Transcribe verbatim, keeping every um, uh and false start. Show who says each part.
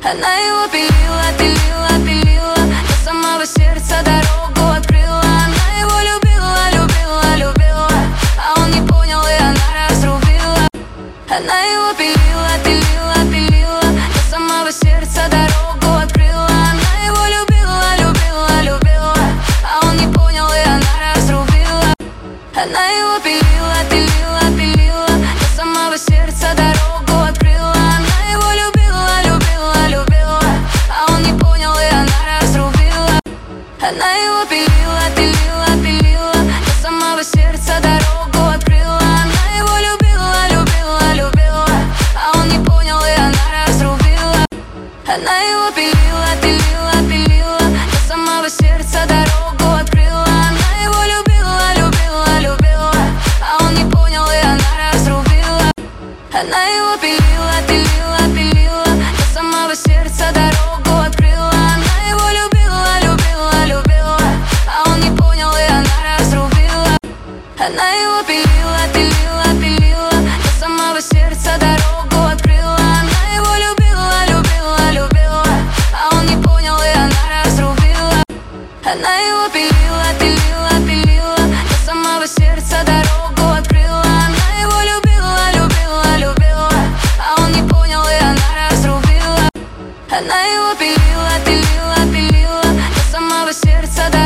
Speaker 1: Она его пилила, пилила, пилила, до самого сердца дорогу открыла. Она его любила, любила, любила, а он не понял, и она разрубила. Она его пилила, пилила, пилила, до самого сердца дорогу открыла. Она его любила, любила, любила, а он не понял, и она разрубила. Она его пилила, пилила, пилила, до самого сердца дорогу открыла. Она его любила, любила, любила, а он не понял, и она разрубила. Она его пилила, пилила, пилила, до самого сердца дорогу открыла. Она его любила, любила, любила, а он не понял, и она разрубила. Она его пилила, пилила, пилила, до самого сердца дорогу открыла. Она его любила, любила, любила, а он не понял, и она разрубила. Она его пилила, пилила, пилила, до самого сердца дорогу открыла. Она его любила, любила, любила, а он не понял, и она разрубила. Она его пилила, пилила.